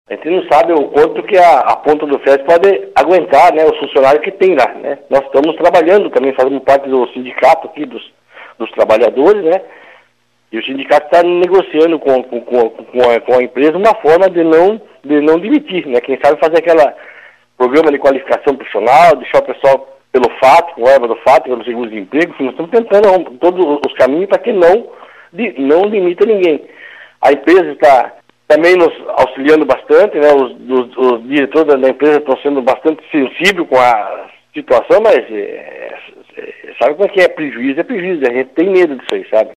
A gente não sabe o quanto que a ponta do ferro pode aguentar, né, os funcionários que tem lá, né. Nós estamos trabalhando também, fazendo parte do sindicato aqui, dos trabalhadores, né, e o sindicato está negociando com a empresa uma forma de não demitir, né, quem sabe fazer aquela programa de qualificação profissional, deixar o pessoal pelo fato, com erva do fato, pelo seguro-desemprego, nós estamos tentando todos os caminhos para que não demita ninguém. A empresa está também nos auxiliando bastante, né? Os diretores da empresa estão sendo bastante sensíveis com a situação, mas sabe como é que é? Prejuízo, a gente tem medo disso aí, sabe?